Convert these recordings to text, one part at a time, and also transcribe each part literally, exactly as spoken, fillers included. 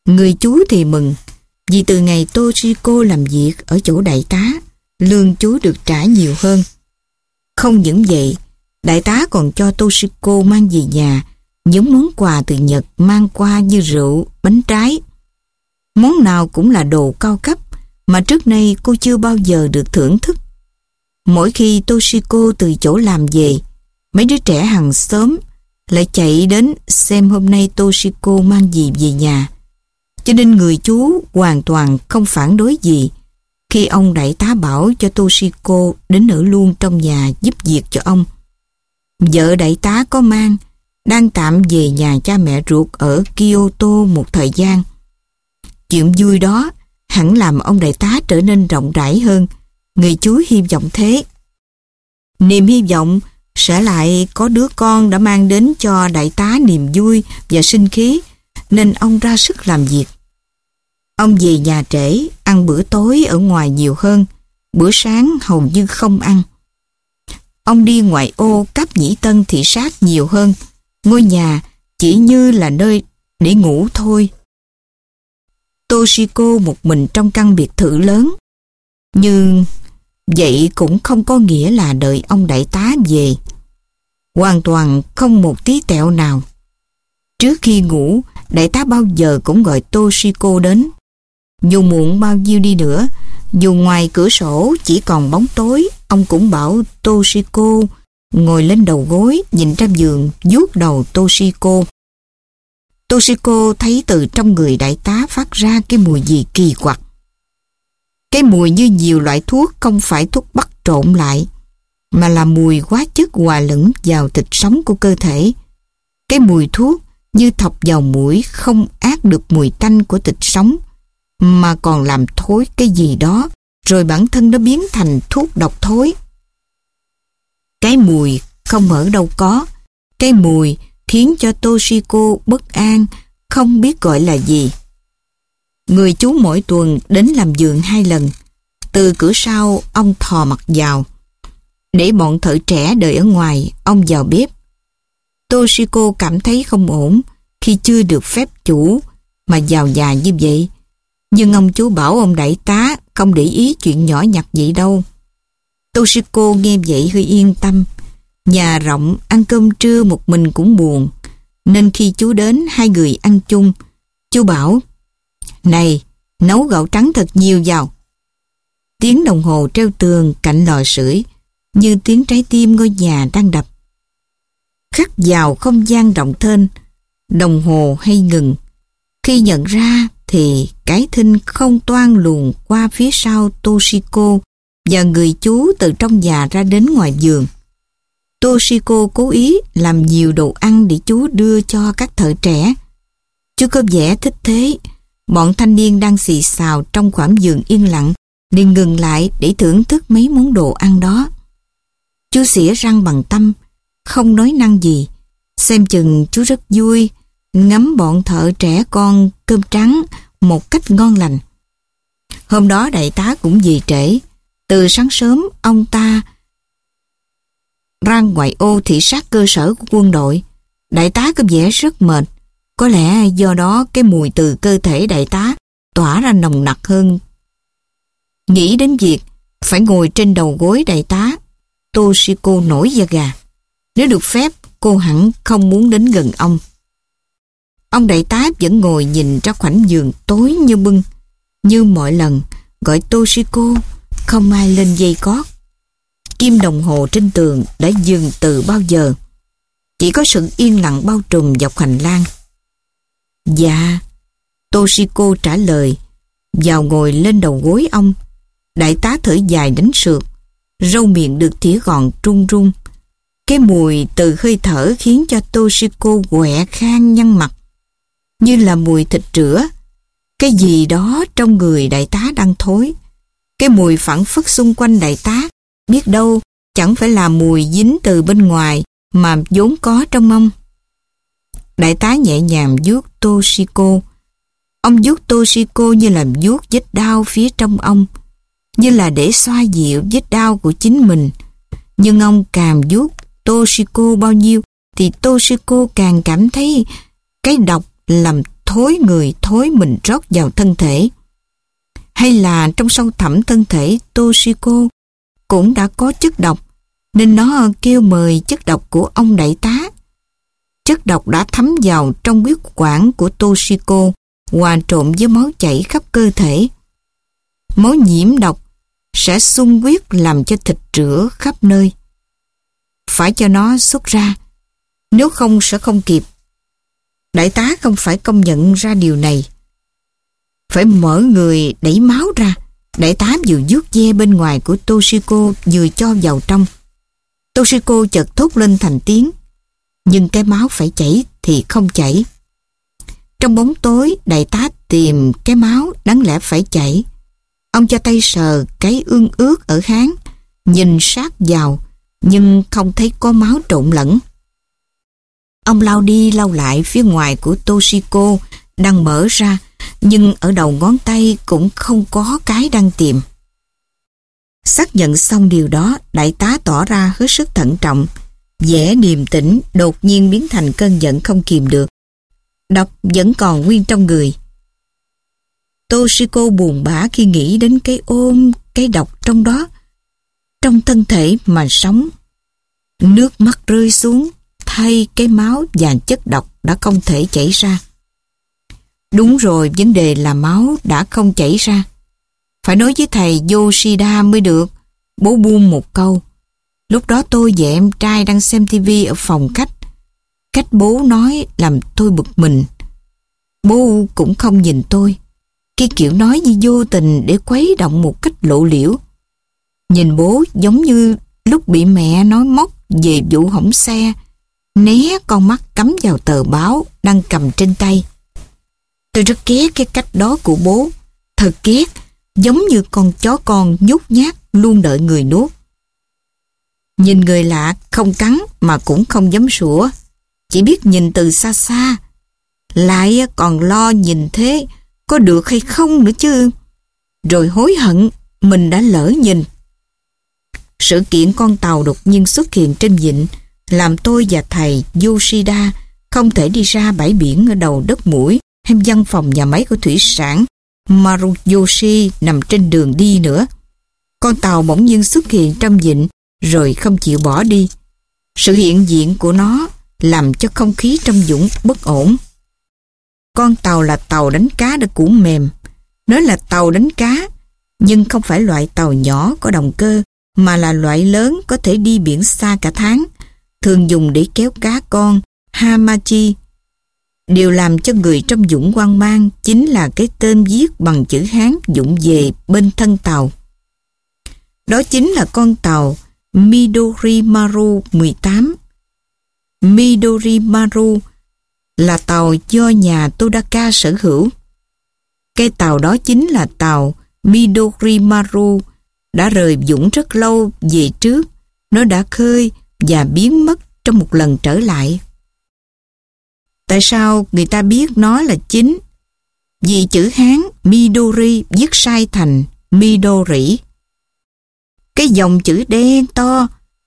Người chú thì mừng, vì từ ngày Toshiko làm việc ở chỗ đại tá, lương chú được trả nhiều hơn. Không những vậy, đại tá còn cho Toshiko mang về nhà những món quà từ Nhật mang qua như rượu, bánh trái. Món nào cũng là đồ cao cấp mà trước nay cô chưa bao giờ được thưởng thức. Mỗi khi Toshiko từ chỗ làm về, mấy đứa trẻ hàng xóm lại chạy đến xem hôm nay Toshiko mang gì về nhà. Cho nên người chú hoàn toàn không phản đối gì khi ông đại tá bảo cho Toshiko đến ở luôn trong nhà giúp việc cho ông. Vợ đại tá có mang, đang tạm về nhà cha mẹ ruột ở Kyoto một thời gian. Chuyện vui đó hẳn làm ông đại tá trở nên rộng rãi hơn. Người chú hy vọng thế. Niềm hy vọng sẽ lại có đứa con đã mang đến cho đại tá niềm vui và sinh khí, nên ông ra sức làm việc. Ông về nhà trễ, ăn bữa tối ở ngoài nhiều hơn, bữa sáng hầu như không ăn. Ông đi ngoại ô Cáp Nhĩ Tân thị sát nhiều hơn, ngôi nhà chỉ như là nơi để ngủ thôi. Toshiko một mình trong căn biệt thự lớn, nhưng vậy cũng không có nghĩa là đợi ông đại tá về. Hoàn toàn không một tí tẹo nào. Trước khi ngủ, đại tá bao giờ cũng gọi Toshiko đến. Dù muộn bao nhiêu đi nữa, dù ngoài cửa sổ chỉ còn bóng tối, ông cũng bảo Toshiko ngồi lên đầu gối, nhìn ra giường, vuốt đầu Toshiko. Toshiko thấy từ trong người đại tá phát ra cái mùi gì kỳ quặc. Cái mùi như nhiều loại thuốc không phải thuốc bắc trộn lại, mà là mùi hóa chất hòa lẫn vào thịt sống của cơ thể. Cái mùi thuốc như thọc vào mũi không át được mùi tanh của thịt sống, mà còn làm thối cái gì đó, rồi bản thân nó biến thành thuốc độc thối. Cái mùi không ở đâu có. Cái mùi khiến cho Toshiko bất an, không biết gọi là gì. Người chú mỗi tuần đến làm vườn hai lần. Từ cửa sau, ông thò mặt vào. Để bọn thợ trẻ đợi ở ngoài, ông vào bếp. Toshiko cảm thấy không ổn khi chưa được phép chủ mà vào nhà như vậy. Nhưng ông chú bảo ông đại tá không để ý chuyện nhỏ nhặt vậy đâu. Toshiko nghe vậy hơi yên tâm. Nhà rộng, ăn cơm trưa một mình cũng buồn, nên khi chú đến hai người ăn chung. Chú bảo: "Này, nấu gạo trắng thật nhiều vào." Tiếng đồng hồ treo tường cạnh lò sưởi như tiếng trái tim ngôi nhà đang đập. Khắc vào không gian rộng thênh, đồng hồ hay ngừng. Khi nhận ra thì cái thinh không toan luồn qua phía sau Toshiko và người chú từ trong nhà ra đến ngoài vườn. Toshiko cố ý làm nhiều đồ ăn để chú đưa cho các thợ trẻ. Chú có vẻ thích thế. Bọn thanh niên đang xì xào trong khoảng vườn yên lặng liền ngừng lại để thưởng thức mấy món đồ ăn đó. Chú xỉa răng bằng tâm, không nói năng gì. Xem chừng chú rất vui ngắm bọn thợ trẻ con cơm trắng một cách ngon lành. Hôm đó đại tá cũng về trễ. Từ sáng sớm ông ta ra ngoại ô thị sát cơ sở của quân đội. Đại tá có vẻ rất mệt. Có lẽ do đó cái mùi từ cơ thể đại tá tỏa ra nồng nặc hơn. Nghĩ đến việc phải ngồi trên đầu gối đại tá, Toshiko nổi da gà. Nếu được phép, cô hẳn không muốn đến gần ông. Ông đại tá vẫn ngồi nhìn ra khoảnh vườn tối như bưng. Như mọi lần, gọi Toshiko, không ai lên dây cót. Kim đồng hồ trên tường đã dừng từ bao giờ. Chỉ có sự yên lặng bao trùm dọc hành lang. Dạ, Toshiko trả lời, vào ngồi lên đầu gối ông. Đại tá thở dài đánh sượt, râu miệng được tỉa gọn run run. Cái mùi từ hơi thở khiến cho Toshiko quẹ khan nhăn mặt, như là mùi thịt rửa. Cái gì đó trong người đại tá đang thối. Cái mùi phảng phất xung quanh đại tá, biết đâu chẳng phải là mùi dính từ bên ngoài mà vốn có trong ông. Đại tá nhẹ nhàng vuốt Toshiko. Ông vuốt Toshiko như là vuốt vết đau phía trong ông, như là để xoa dịu vết đau của chính mình. Nhưng ông càng vuốt Toshiko bao nhiêu thì Toshiko càng cảm thấy cái độc làm thối người thối mình rót vào thân thể. Hay là trong sâu thẳm thân thể Toshiko cũng đã có chất độc, nên nó kêu mời chất độc của ông đại tá. Chất độc đã thấm vào trong huyết quản của Toshiko, hòa trộn với máu chảy khắp cơ thể. Máu nhiễm độc sẽ xung huyết làm cho thịt rữa khắp nơi. Phải cho nó xuất ra, nếu không sẽ không kịp. Đại tá không phải công nhận ra điều này. Phải mở người đẩy máu ra. Đại tá vừa vuốt ve bên ngoài của Toshiko vừa cho vào trong. Toshiko chợt thốt lên thành tiếng, nhưng cái máu phải chảy thì không chảy. Trong bóng tối, đại tá tìm cái máu đáng lẽ phải chảy. Ông cho tay sờ cái ương ướt ở háng, nhìn sát vào, nhưng không thấy có máu trộn lẫn. Ông lau đi lau lại phía ngoài của Toshiko đang mở ra, nhưng ở đầu ngón tay cũng không có cái đang tìm. Xác nhận xong điều đó, đại tá tỏ ra hết sức thận trọng. Vẻ điềm tĩnh đột nhiên biến thành cơn giận không kìm được. Độc vẫn còn nguyên trong người. Toshiko buồn bã khi nghĩ đến cái ôm, cái độc trong đó, trong thân thể mà sống. Nước mắt rơi xuống, thay cái máu và chất độc đã không thể chảy ra. Đúng rồi, vấn đề là máu đã không chảy ra. Phải nói với thầy Yoshida mới được. Bố buông một câu. Lúc đó tôi và em trai đang xem tivi ở phòng khách. Cách bố nói làm tôi bực mình. Bố cũng không nhìn tôi. Cái kiểu nói như vô tình để khuấy động một cách lộ liễu. Nhìn bố giống như lúc bị mẹ nói móc về vụ hỏng xe, né con mắt cắm vào tờ báo đang cầm trên tay. Tôi rất ghét cái cách đó của bố. Thật ghét, giống như con chó con nhút nhát luôn đợi người nuốt. Nhìn người lạ không cắn mà cũng không dám sủa, chỉ biết nhìn từ xa xa. Lại còn lo nhìn thế có được hay không nữa chứ. Rồi hối hận mình đã lỡ nhìn. Sự kiện con tàu đột nhiên xuất hiện trên vịnh làm tôi và thầy Yoshida không thể đi ra bãi biển ở đầu đất mũi hay văn phòng nhà máy của thủy sản Maruyoshi nằm trên đường đi nữa. Con tàu bỗng nhiên xuất hiện trong vịnh rồi không chịu bỏ đi. Sự hiện diện của nó làm cho không khí trong vũng bất ổn. Con tàu là tàu đánh cá đã cũ mềm. Nó là tàu đánh cá, nhưng không phải loại tàu nhỏ có động cơ, mà là loại lớn có thể đi biển xa cả tháng, thường dùng để kéo cá con, hamachi. Điều làm cho người trong vũng hoang mang chính là cái tên viết bằng chữ Hán vụng về bên thân tàu. Đó chính là con tàu Midorimaru mười tám. Midorimaru là tàu do nhà Todaka sở hữu. Cái tàu đó chính là tàu Midorimaru đã rời vũng rất lâu về trước. Nó đã khơi và biến mất trong một lần trở lại. Tại sao người ta biết nó là chính? Vì chữ Hán Midori viết sai thành Midori. Cái dòng chữ đen to,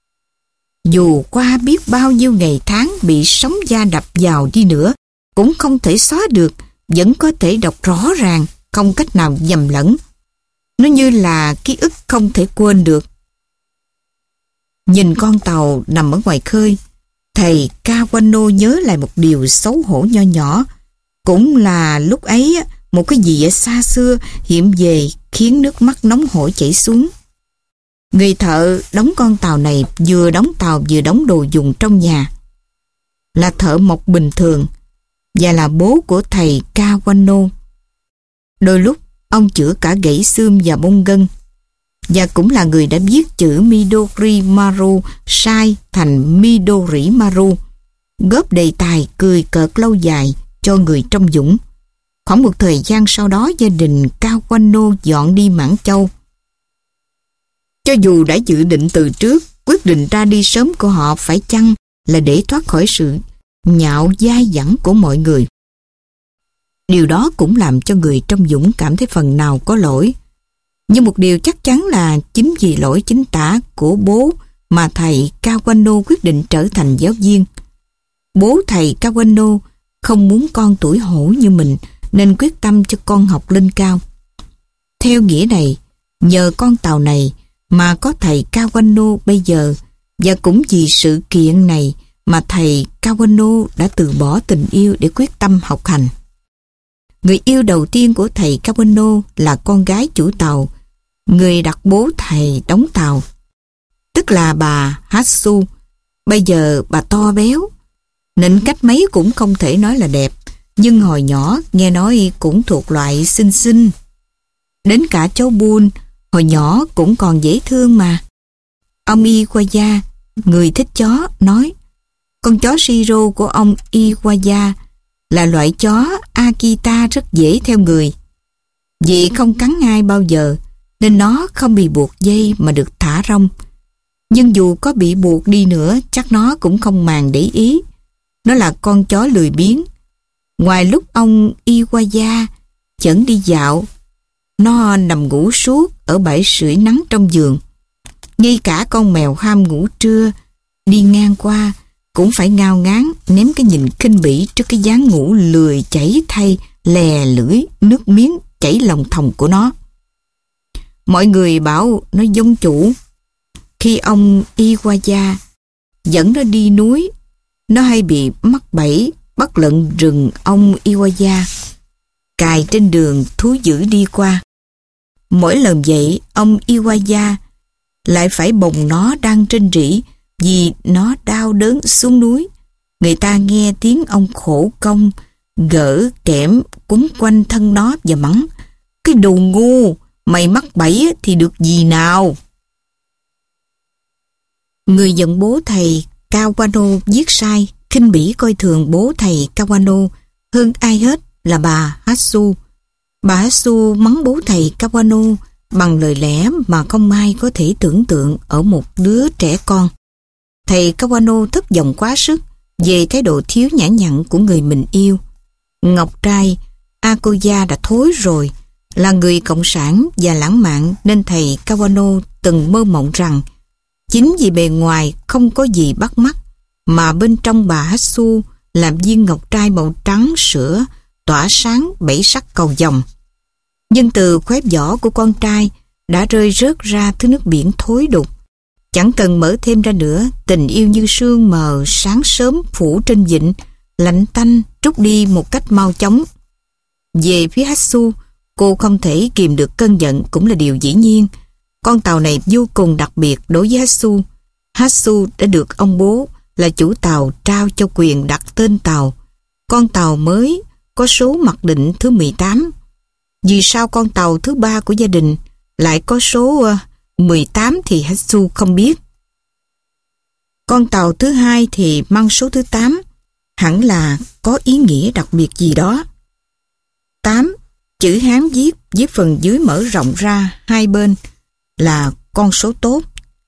dù qua biết bao nhiêu ngày tháng bị sóng da đập vào đi nữa, cũng không thể xóa được, vẫn có thể đọc rõ ràng, không cách nào nhầm lẫn. Nó như là ký ức không thể quên được. Nhìn con tàu nằm ở ngoài khơi, thầy Kawano nhớ lại một điều xấu hổ nho nhỏ. Cũng là lúc ấy một cái gì ở xa xưa hiện về khiến nước mắt nóng hổi chảy xuống. Người thợ đóng con tàu này vừa đóng tàu vừa đóng đồ dùng trong nhà. Là thợ mộc bình thường và là bố của thầy Kawano. Đôi lúc ông chữa cả gãy xương và bong gân, và cũng là người đã viết chữ Midorimaru sai thành Midorimaru, góp đề tài cười cợt lâu dài cho người trong vũng. Khoảng một thời gian sau đó, gia đình Kawano dọn đi Mãn Châu. Cho dù đã dự định từ trước, quyết định ra đi sớm của họ phải chăng là để thoát khỏi sự nhạo dai dẳng của mọi người. Điều đó cũng làm cho người trong vũng cảm thấy phần nào có lỗi. Nhưng một điều chắc chắn là chính vì lỗi chính tả của bố mà thầy Kawano quyết định trở thành giáo viên. Bố thầy Kawano không muốn con tuổi hổ như mình nên quyết tâm cho con học lên cao. Theo nghĩa này, nhờ con tàu này mà có thầy Kawano bây giờ, và cũng vì sự kiện này mà thầy Kawano đã từ bỏ tình yêu để quyết tâm học hành. Người yêu đầu tiên của thầy Kawano là con gái chủ tàu, người đặt bố thầy đóng tàu, tức là bà Hatsu. Bây giờ bà to béo, nịnh cách mấy cũng không thể nói là đẹp, nhưng hồi nhỏ nghe nói cũng thuộc loại xinh xinh. Đến cả cháu Bun hồi nhỏ cũng còn dễ thương mà. Ông Iwaya, người thích chó, nói con chó Shiro của ông Iwaya là loại chó Akita rất dễ theo người. Vì không cắn ai bao giờ nên nó không bị buộc dây mà được thả rông. Nhưng dù có bị buộc đi nữa chắc nó cũng không màng để ý. Nó là con chó lười biếng. Ngoài lúc ông Iwaya dẫn đi dạo, nó nằm ngủ suốt ở bãi sưởi nắng trong giường. Ngay cả con mèo ham ngủ trưa đi ngang qua cũng phải ngao ngán ném cái nhìn khinh bỉ trước cái dáng ngủ lười chảy thay lè lưỡi nước miếng chảy lòng thòng của nó. Mọi người bảo nó giống chủ. Khi ông Iwaya dẫn nó đi núi, nó hay bị mắc bẫy bắt lợn rừng ông Iwaya cài trên đường thú dữ đi qua. Mỗi lần vậy, ông Iwaya lại phải bồng nó đang trên rỉ vì nó đau đớn xuống núi. Người ta nghe tiếng ông khổ công gỡ kẽm quấn quanh thân nó và mắng: cái đồ ngu, mày mắc bẫy thì được gì nào. Người giận bố thầy Kawano viết sai, khinh bỉ coi thường bố thầy Kawano hơn ai hết là bà Hatsu. Bà Hatsu mắng bố thầy Kawano bằng lời lẽ mà không ai có thể tưởng tượng ở một đứa trẻ con. Thầy Kawano thất vọng quá sức về thái độ thiếu nhã nhặn của người mình yêu. Ngọc trai Akoya đã thối rồi, là người cộng sản và lãng mạn nên thầy Kawano từng mơ mộng rằng chính vì bề ngoài không có gì bắt mắt mà bên trong bà Hatsu làm viên ngọc trai màu trắng sữa tỏa sáng bảy sắc cầu vồng. Nhưng từ khóe vỏ của con trai đã rơi rớt ra thứ nước biển thối đục. Chẳng cần mở thêm ra nữa, tình yêu như sương mờ sáng sớm phủ trên vịnh, lạnh tanh trút đi một cách mau chóng. Về phía Hatsu, cô không thể kìm được cơn giận cũng là điều dĩ nhiên. Con tàu này vô cùng đặc biệt đối với Hatsu. Hatsu đã được ông bố là chủ tàu trao cho quyền đặt tên tàu. Con tàu mới có số mặc định thứ mười tám. Vì sao con tàu thứ ba của gia đình lại có số uh, mười tám thì Hatsu không biết. Con tàu thứ hai thì mang số thứ tám, hẳn là có ý nghĩa đặc biệt gì đó. tám, chữ Hán viết với phần dưới mở rộng ra hai bên là con số tốt.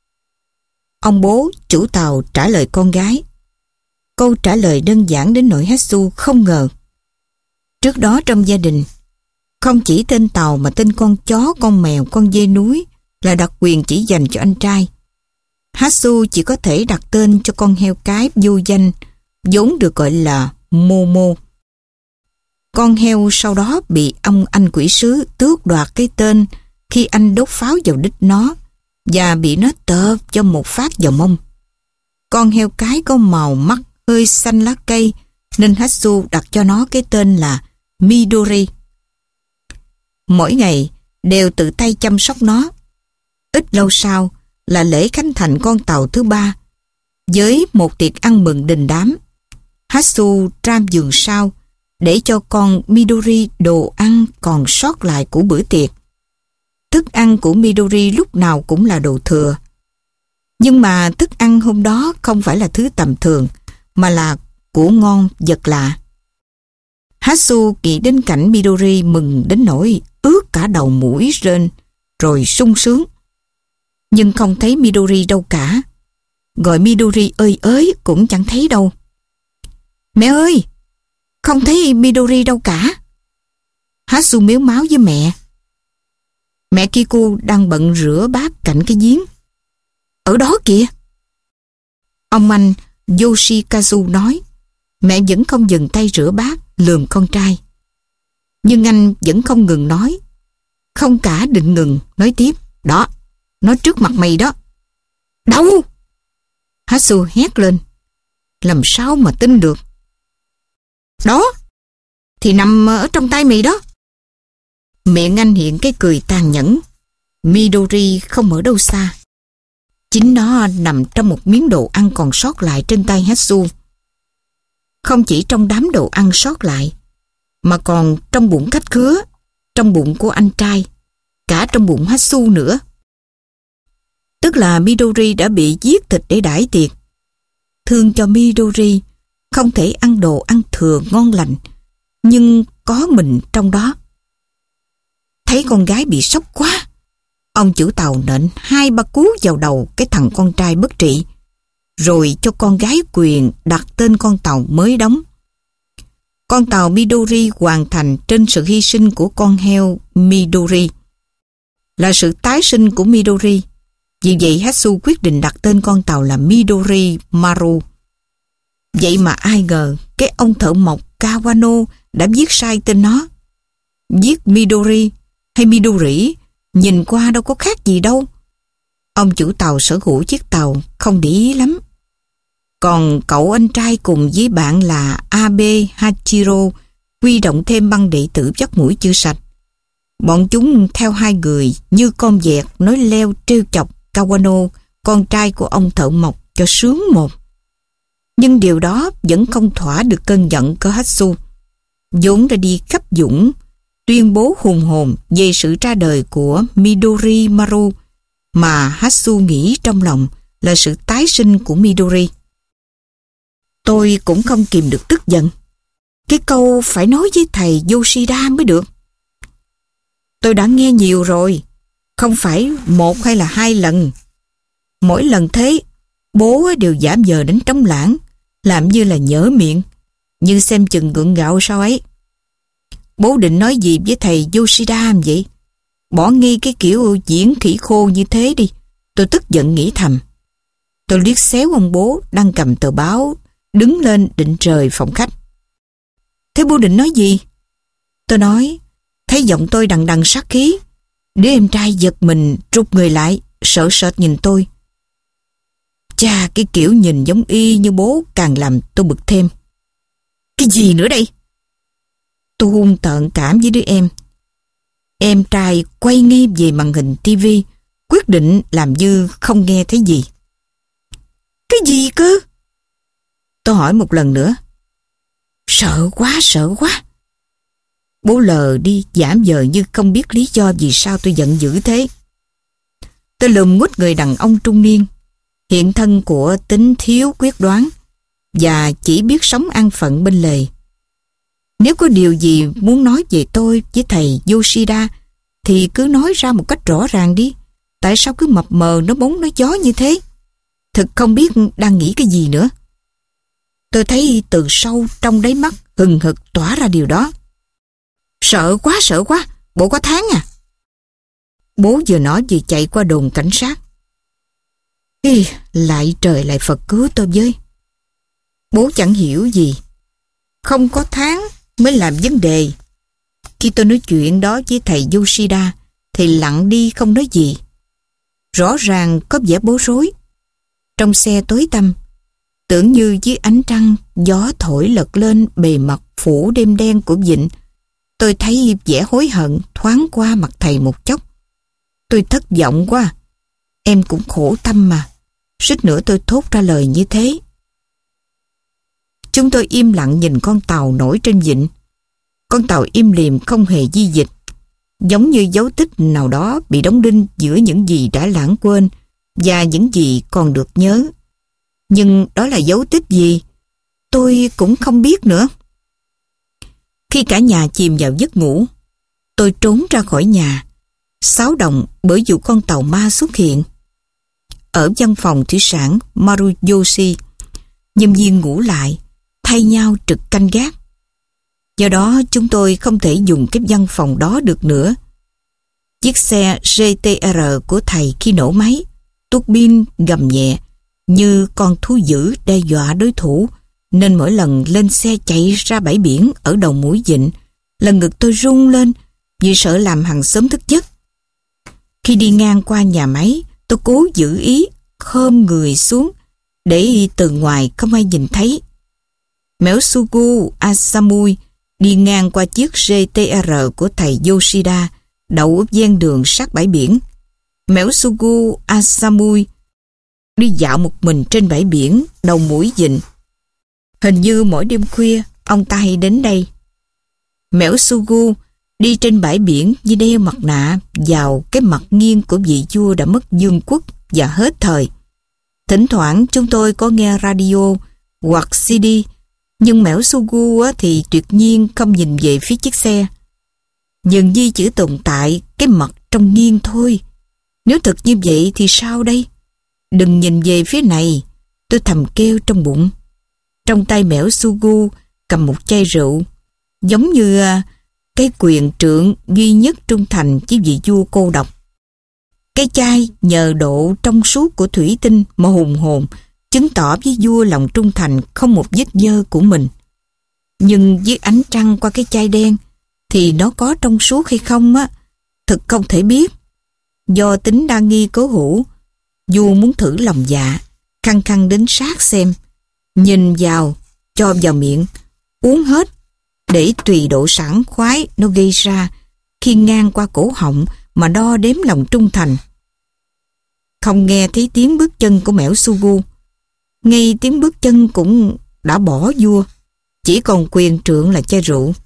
Ông bố chủ tàu trả lời con gái. Câu trả lời đơn giản đến nỗi Hatsu không ngờ. Trước đó trong gia đình, không chỉ tên tàu mà tên con chó, con mèo, con dê núi là đặc quyền chỉ dành cho anh trai. Hatsu chỉ có thể đặt tên cho con heo cái vô danh, vốn được gọi là Momo. Con heo sau đó bị ông anh quỷ sứ tước đoạt cái tên khi anh đốt pháo vào đít nó và bị nó tợp cho một phát vào mông. Con heo cái có màu mắt hơi xanh lá cây nên Hatsu đặt cho nó cái tên là Midori. Mỗi ngày đều tự tay chăm sóc nó. Ít lâu sau là lễ khánh thành con tàu thứ ba với một tiệc ăn mừng đình đám. Hatsu tram giường sau để cho con Midori đồ ăn còn sót lại của bữa tiệc. Thức ăn của Midori lúc nào cũng là đồ thừa. Nhưng mà thức ăn hôm đó không phải là thứ tầm thường mà là của ngon vật lạ. Hatsu nghĩ đến cảnh Midori mừng đến nỗi ướt cả đầu mũi rên rồi sung sướng. Nhưng không thấy Midori đâu cả. Gọi Midori ơi ới cũng chẳng thấy đâu. Mẹ ơi! Không thấy Midori đâu cả. Hatsu mếu máo với mẹ. Mẹ Kiku đang bận rửa bát cạnh cái giếng. Ở đó kìa. Ông anh Yoshikazu nói. Mẹ vẫn không dừng tay rửa bát, lườm con trai. Nhưng anh vẫn không ngừng nói. Không cả định ngừng, nói tiếp. Đó, nó trước mặt mày đó. Đâu? Hatsu hét lên. Làm sao mà tin được? Đó, thì nằm ở trong tay mày đó. Miệng anh hiện cái cười tàn nhẫn. Midori không ở đâu xa. Chính nó nằm trong một miếng đồ ăn còn sót lại trên tay Hatsu. Không chỉ trong đám đồ ăn sót lại, mà còn trong bụng khách khứa, trong bụng của anh trai, cả trong bụng Hatsu nữa. Tức là Midori đã bị giết thịt để đãi tiệc. Thương cho Midori, không thể ăn đồ ăn thừa ngon lành, nhưng có mình trong đó. Thấy con gái bị sốc quá, ông chủ tàu nện hai ba cú vào đầu cái thằng con trai bất trị, rồi cho con gái quyền đặt tên con tàu mới đóng. Con tàu Midori hoàn thành trên sự hy sinh của con heo Midori, là sự tái sinh của Midori. Vì vậy Hatsu quyết định đặt tên con tàu là Midori Maru. Vậy mà ai ngờ cái ông thợ mộc Kawano đã viết sai tên nó. Viết Midori hay Midori nhìn qua đâu có khác gì đâu. Ông chủ tàu sở hữu chiếc tàu không để ý lắm. Còn cậu anh trai cùng với bạn là Abe Hachiro huy động thêm băng đệ tử dắt mũi chưa sạch. Bọn chúng theo hai người như con vẹt nói leo trêu chọc Kawano, con trai của ông thợ mộc, cho sướng một. Nhưng điều đó vẫn không thỏa được cơn giận của Hatsu, vốn đã đi khắp dũng tuyên bố hùng hồn về sự ra đời của Midori Maru, mà Hatsu nghĩ trong lòng là sự tái sinh của Midori. Tôi cũng không kìm được tức giận. Cái câu phải nói với thầy Yoshida mới được. Tôi đã nghe nhiều rồi, không phải một hay là hai lần. Mỗi lần thế, bố đều giảm giờ đến trống lãng, làm như là nhỡ miệng, như xem chừng gượng gạo sao ấy. Bố định nói gì với thầy Yoshida vậy? Bỏ ngay cái kiểu diễn khỉ khô như thế đi. Tôi tức giận nghĩ thầm. Tôi liếc xéo ông bố đang cầm tờ báo, đứng lên định rời phòng khách. Thế bố định nói gì? Tôi nói, thấy giọng tôi đằng đằng sát khí. Đứa em trai giật mình rụt người lại, sợ sệt nhìn tôi. Chà, cái kiểu nhìn giống y như bố càng làm tôi bực thêm. Cái gì nữa đây? Tôi hung tợn cảm với đứa em. Em trai quay ngay về màn hình tivi, quyết định làm như không nghe thấy gì. Cái gì cơ? Tôi hỏi một lần nữa. Sợ quá, sợ quá. Bố lờ đi, giảm giờ như không biết lý do vì sao tôi giận dữ thế. Tôi lườm nguếch người đàn ông trung niên, hiện thân của tính thiếu quyết đoán và chỉ biết sống an phận bên lề. Nếu có điều gì muốn nói về tôi với thầy Yoshida thì cứ nói ra một cách rõ ràng đi. Tại sao cứ mập mờ nói bóng nói gió như thế? Thực không biết đang nghĩ cái gì nữa. Tôi thấy từ sâu trong đáy mắt hừng hực tỏa ra điều đó. Sợ quá, sợ quá, bộ có tháng à? Bố vừa nói vừa chạy qua đồn cảnh sát. Ê, lại trời lại Phật cứu tôi với. Bố chẳng hiểu gì. Không có tháng mới làm vấn đề. Khi tôi nói chuyện đó với thầy Yoshida thì lặng đi không nói gì. Rõ ràng có vẻ bối rối. Trong xe tối tăm, tưởng như dưới ánh trăng, gió thổi lật lên bề mặt phủ đêm đen của vịnh. Tôi thấy vẻ hối hận thoáng qua mặt thầy một chốc. Tôi thất vọng quá. Em cũng khổ tâm mà. Suýt nữa tôi thốt ra lời như thế. Chúng tôi im lặng nhìn con tàu nổi trên vịnh. Con tàu im lìm không hề di dịch, giống như dấu tích nào đó bị đóng đinh giữa những gì đã lãng quên và những gì còn được nhớ. Nhưng đó là dấu tích gì? Tôi cũng không biết nữa. Khi cả nhà chìm vào giấc ngủ, tôi trốn ra khỏi nhà, xáo động bởi vụ con tàu ma xuất hiện. Ở văn phòng thủy sản Maruyoshi, nhân viên ngủ lại, thay nhau trực canh gác. Do đó chúng tôi không thể dùng cái văn phòng đó được nữa. Chiếc xe giê tê rờ của thầy khi nổ máy, tuốt pin gầm nhẹ như con thú dữ đe dọa đối thủ nên mỗi lần lên xe chạy ra bãi biển ở đầu mũi vịnh, lần ngực tôi rung lên vì sợ làm hàng xóm thức giấc. Khi đi ngang qua nhà máy, tôi cố giữ ý khom người xuống để từ ngoài không ai nhìn thấy. Mẽosugu Asamui đi ngang qua chiếc giê tê rờ của thầy Yoshida đậu ở ven đường sát bãi biển. Mẽosugu Asamui đi dạo một mình trên bãi biển đầu mũi vịnh. Hình như mỗi đêm khuya ông ta hay đến đây. Mẽosugu đi trên bãi biển như đeo mặt nạ vào cái mặt nghiêng của vị vua đã mất vương quốc và hết thời. Thỉnh thoảng chúng tôi có nghe radio hoặc xê đê, nhưng Mẽosugu thì tuyệt nhiên không nhìn về phía chiếc xe. Dường như chỉ tồn tại cái mặt trong nghiêng thôi. Nếu thật như vậy thì sao đây? Đừng nhìn về phía này, tôi thầm kêu trong bụng. Trong tay Mẽosugu cầm một chai rượu, giống như cái quyền trượng duy nhất trung thành với vị vua cô độc. Cái chai nhờ độ trong suốt của thủy tinh mà hùng hồn chứng tỏ với vua lòng trung thành không một vết dơ của mình. Nhưng với ánh trăng qua cái chai đen thì nó có trong suốt hay không á, thực không thể biết. Do tính đa nghi cố hữu, vua muốn thử lòng dạ, khăng khăng đến sát xem, nhìn vào, cho vào miệng, uống hết, để tùy độ sảng khoái nó gây ra khi ngang qua cổ họng mà đo đếm lòng trung thành. Không nghe thấy tiếng bước chân của Mẽosugu, ngay tiếng bước chân cũng đã bỏ vua, chỉ còn quyền trượng là chai rượu.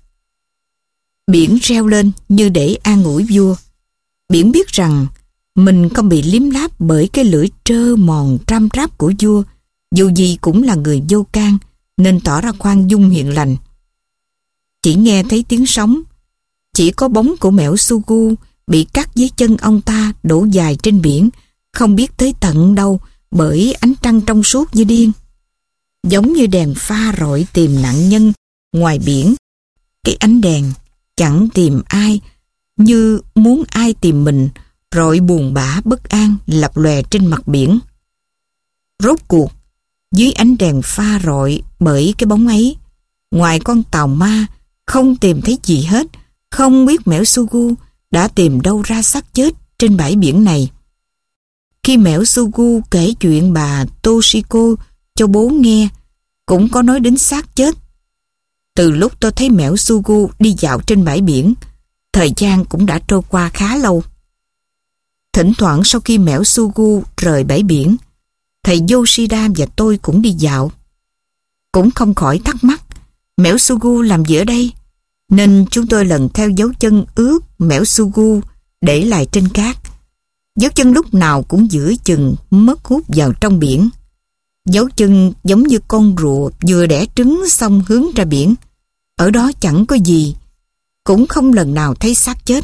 Biển reo lên như để an ủi vua. Biển biết rằng mình không bị liếm láp bởi cái lưỡi trơ mòn tram tráp của vua, dù gì cũng là người vô can nên tỏ ra khoan dung hiền lành. Chỉ nghe thấy tiếng sóng, chỉ có bóng của Mẽosugu bị cắt dưới chân ông ta đổ dài trên biển, không biết tới tận đâu bởi ánh trăng trong suốt như điên. Giống như đèn pha rọi tìm nạn nhân ngoài biển, cái ánh đèn chẳng tìm ai, như muốn ai tìm mình, rọi buồn bã bất an lập lòe trên mặt biển. Rốt cuộc, dưới ánh đèn pha rọi bởi cái bóng ấy, ngoài con tàu ma không tìm thấy gì hết, không biết Mẽosugu đã tìm đâu ra xác chết trên bãi biển này. Khi Mẽosugu kể chuyện bà Toshiko cho bố nghe, cũng có nói đến xác chết. Từ lúc tôi thấy Mẽosugu đi dạo trên bãi biển, thời gian cũng đã trôi qua khá lâu. Thỉnh thoảng sau khi Mẽosugu rời bãi biển, thầy Yoshida và tôi cũng đi dạo. Cũng không khỏi thắc mắc Mẽosugu làm gì ở đây, nên chúng tôi lần theo dấu chân ướt Mẽosugu để lại trên cát. Dấu chân lúc nào cũng giữa chừng mất hút vào trong biển. Dấu chân giống như con rùa vừa đẻ trứng xong hướng ra biển. Ở đó chẳng có gì, cũng không lần nào thấy xác chết.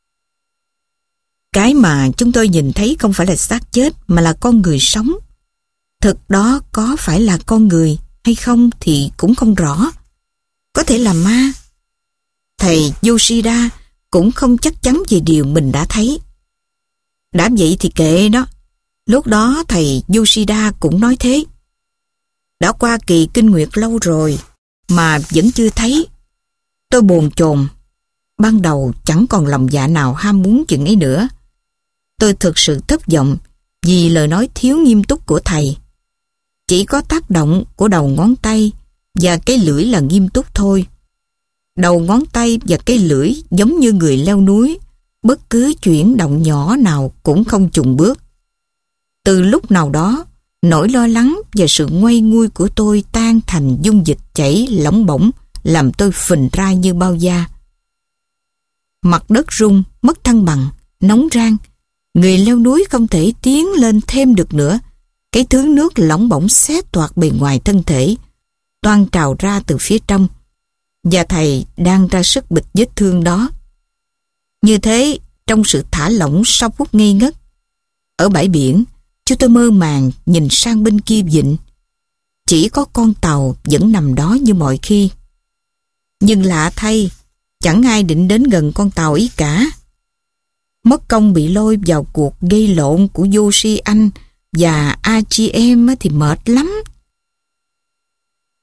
Cái mà chúng tôi nhìn thấy không phải là xác chết mà là con người sống. Thực đó có phải là con người hay không thì cũng không rõ. Có thể là ma. Thầy Yoshida cũng không chắc chắn về điều mình đã thấy. Đã vậy thì kệ đó. Lúc đó thầy Yoshida cũng nói thế. Đã qua kỳ kinh nguyệt lâu rồi mà vẫn chưa thấy. Tôi bồn chồn. Ban đầu chẳng còn lòng dạ nào ham muốn chuyện ấy nữa. Tôi thực sự thất vọng vì lời nói thiếu nghiêm túc của thầy. Chỉ có tác động của đầu ngón tay và cái lưỡi là nghiêm túc thôi. Đầu ngón tay và cái lưỡi giống như người leo núi, bất cứ chuyển động nhỏ nào cũng không chùng bước. Từ lúc nào đó, nỗi lo lắng và sự nguây nguôi của tôi tan thành dung dịch chảy lỏng bổng, làm tôi phình ra như bao da. Mặt đất rung, mất thăng bằng, nóng rang. Người leo núi không thể tiến lên thêm được nữa. Cái thứ nước lỏng bổng xé toạc bề ngoài thân thể, toan trào ra từ phía trong. Và thầy đang ra sức bịt vết thương đó. Như thế, trong sự thả lỏng sau phút ngây ngất, ở bãi biển, chúng tôi mơ màng nhìn sang bên kia vịnh. Chỉ có con tàu vẫn nằm đó như mọi khi. Nhưng lạ thay, chẳng ai định đến gần con tàu ấy cả. Mất công bị lôi vào cuộc gây lộn của Yoshi anh và a giê em thì mệt lắm.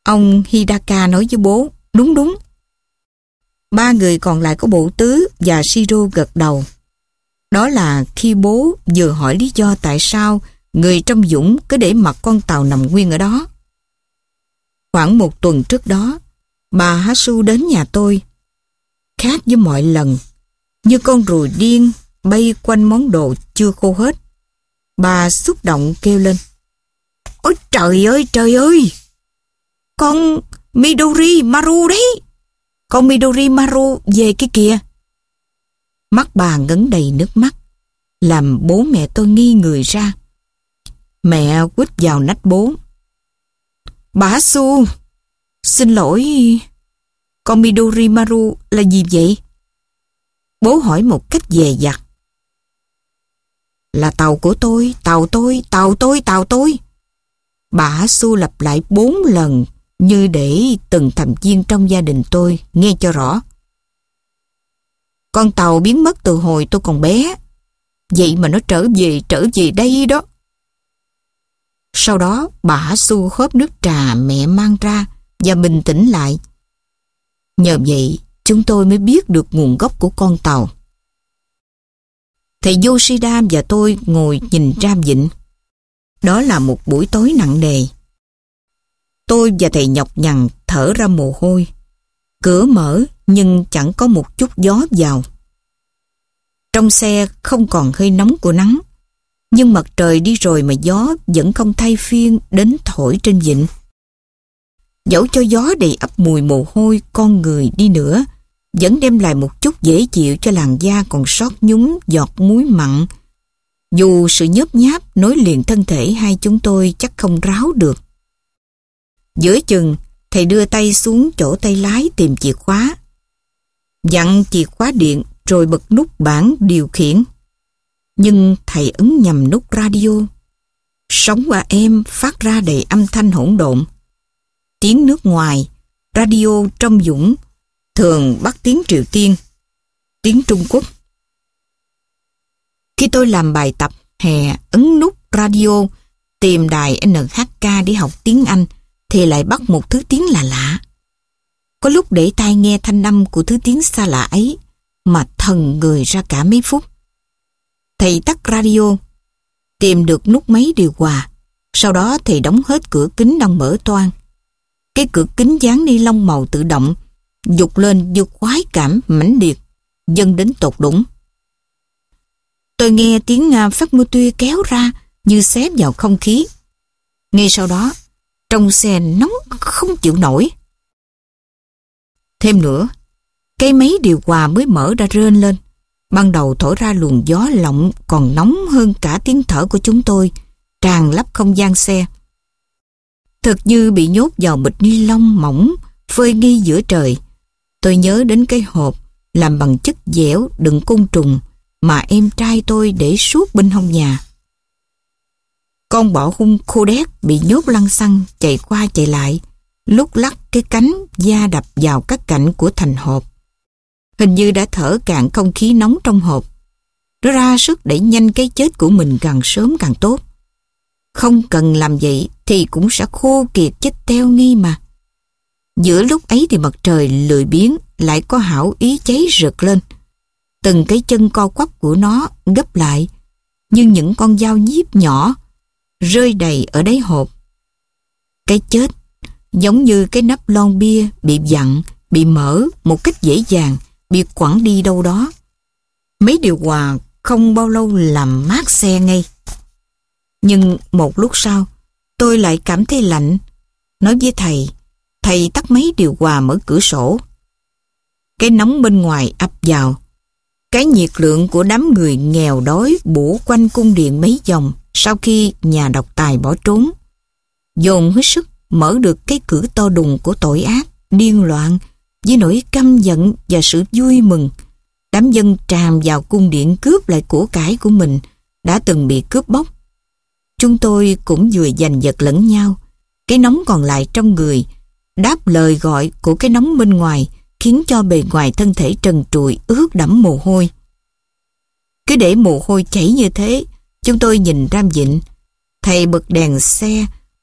Ông Hidaka nói với bố, đúng đúng. Ba người còn lại của bộ tứ và Shiro gật đầu. Đó là khi bố vừa hỏi lý do tại sao người trong dũng cứ để mặc con tàu nằm nguyên ở đó. Khoảng một tuần trước đó, bà Hasu đến nhà tôi. Khác với mọi lần, như con ruồi điên bay quanh món đồ chưa khô hết. Bà xúc động kêu lên. Ôi trời ơi trời ơi! Con Midori Maru đấy! Con Midori Maru về kia kìa! Mắt bà ngấn đầy nước mắt, làm bố mẹ tôi nghi người ra. Mẹ quýt vào nách bố. Bà Hasu, xin lỗi, con Midori Maru là gì vậy? Bố hỏi một cách dè dặt. Là tàu của tôi, tàu tôi, tàu tôi, tàu tôi. Bà Hasu lặp lại bốn lần như để từng thành viên trong gia đình tôi nghe cho rõ. Con tàu biến mất từ hồi tôi còn bé. Vậy mà nó trở về, trở về đây đó. Sau đó bà Hasu khóp nước trà mẹ mang ra và bình tĩnh lại. Nhờ vậy chúng tôi mới biết được nguồn gốc của con tàu. Thầy Yoshida và tôi ngồi nhìn ra vịnh. Đó là một buổi tối nặng nề. Tôi và thầy nhọc nhằn thở ra mồ hôi. Cửa mở nhưng chẳng có một chút gió vào. Trong xe không còn hơi nóng của nắng, nhưng mặt trời đi rồi mà gió vẫn không thay phiên đến thổi trên vịnh. Dẫu cho gió đầy ắp mùi mồ hôi con người đi nữa, vẫn đem lại một chút dễ chịu cho làn da còn sót nhúng giọt muối mặn. Dù sự nhớp nháp nối liền thân thể hai chúng tôi chắc không ráo được. Giữa chừng, thầy đưa tay xuống chỗ tay lái tìm chìa khóa. Dặn chìa khóa điện rồi bật nút bảng điều khiển. Nhưng thầy ấn nhầm nút radio. Sóng a em phát ra đầy âm thanh hỗn độn. Tiếng nước ngoài, radio trong dũng thường bắt tiếng Triều Tiên, tiếng Trung Quốc. Khi tôi làm bài tập hè ấn nút radio tìm đài en hát ca để học tiếng Anh thì lại bắt một thứ tiếng lạ lạ. Có lúc để tai nghe thanh âm của thứ tiếng xa lạ ấy mà thần người ra cả mấy phút. Thầy tắt radio, tìm được nút máy điều hòa, sau đó thầy đóng hết cửa kính đang mở toang. Cái cửa kính dán ni lông màu tự động dục lên như khoái cảm mãnh liệt dâng đến tột đỉnh. Tôi nghe tiếng phát mưa tuya kéo ra như xé vào không khí. Ngay sau đó, trong xe nóng không chịu nổi. Thêm nữa, cái máy điều hòa mới mở đã rên lên. Ban đầu thổi ra luồng gió lộng còn nóng hơn cả tiếng thở của chúng tôi, tràn lấp không gian xe. Thật như bị nhốt vào bịch ni lông mỏng, phơi nghi giữa trời. Tôi nhớ đến cái hộp làm bằng chất dẻo đựng côn trùng mà em trai tôi để suốt bên hông nhà. Con bọ hung khô đét bị nhốt lăng xăng chạy qua chạy lại, lúc lắc cái cánh da đập vào các cạnh của thành hộp. Hình như đã thở cạn không khí nóng trong hộp. Nó ra sức đẩy nhanh cái chết của mình càng sớm càng tốt. Không cần làm vậy thì cũng sẽ khô kiệt chết teo nghi mà. Giữa lúc ấy thì mặt trời lười biếng lại có hảo ý cháy rực lên. Từng cái chân co quắp của nó gấp lại như những con dao nhíp nhỏ rơi đầy ở đáy hộp. Cái chết giống như cái nắp lon bia bị vặn, bị mở một cách dễ dàng, bị quẳng đi đâu đó. Máy điều hòa không bao lâu làm mát xe ngay. Nhưng một lúc sau, tôi lại cảm thấy lạnh. Nói với thầy, thầy tắt máy điều hòa mở cửa sổ. Cái nóng bên ngoài ập vào. Cái nhiệt lượng của đám người nghèo đói bủa quanh cung điện mấy vòng sau khi nhà độc tài bỏ trốn. Dồn hết sức mở được cái cửa to đùng của tội ác, điên loạn, với nỗi căm giận và sự vui mừng. Đám dân tràn vào cung điện cướp lại của cải của mình đã từng bị cướp bóc. Chúng tôi cũng vừa giành giật lẫn nhau. Cái nóng còn lại trong người đáp lời gọi của cái nóng bên ngoài, khiến cho bề ngoài thân thể trần trụi ướt đẫm mồ hôi. Cứ để mồ hôi chảy như thế, chúng tôi nhìn ra vịnh. Thầy bật đèn xe,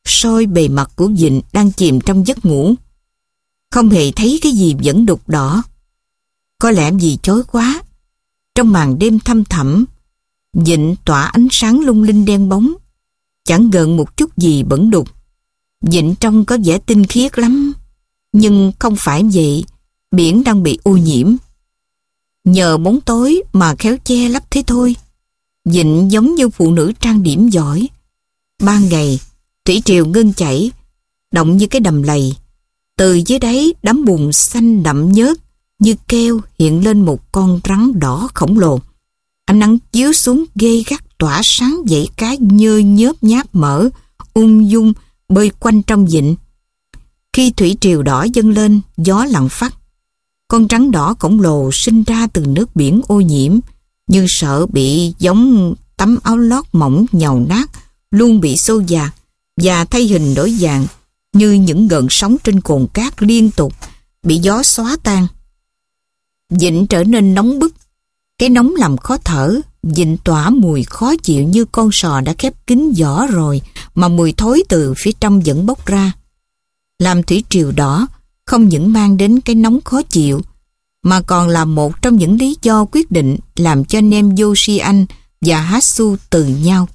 soi bề mặt của vịnh đang chìm trong giấc ngủ. Không hề thấy cái gì vẫn đục đỏ. Có lẽ vì chói quá. Trong màn đêm thăm thẳm, vịnh tỏa ánh sáng lung linh đen bóng, chẳng gợn một chút gì bẩn đục. Vịnh trông có vẻ tinh khiết lắm, nhưng không phải vậy, biển đang bị ô nhiễm. Nhờ bóng tối mà khéo che lấp thế thôi. Vịnh giống như phụ nữ trang điểm giỏi. Ban ngày, thủy triều ngưng chảy, động như cái đầm lầy. Từ dưới đáy đám bùn xanh đậm nhớt như keo hiện lên một con rắn đỏ khổng lồ. Ánh nắng chiếu xuống ghê gắt tỏa sáng dãy cá nhơ nhớp nháp mỡ, ung dung bơi quanh trong vịnh. Khi thủy triều đỏ dâng lên, gió lặng phắt. Con rắn đỏ khổng lồ sinh ra từ nước biển ô nhiễm, nhưng sợ bị giống tấm áo lót mỏng nhàu nát, luôn bị xô dạt và thay hình đổi dạng như những gợn sóng trên cồn cát liên tục bị gió xóa tan. Vịnh trở nên nóng bức. Cái nóng làm khó thở. Vịnh tỏa mùi khó chịu như con sò đã khép kín vỏ rồi mà mùi thối từ phía trong vẫn bốc ra. Làm thủy triều đỏ không những mang đến cái nóng khó chịu mà còn là một trong những lý do quyết định làm cho anh em Josian và Hatsu từ nhau.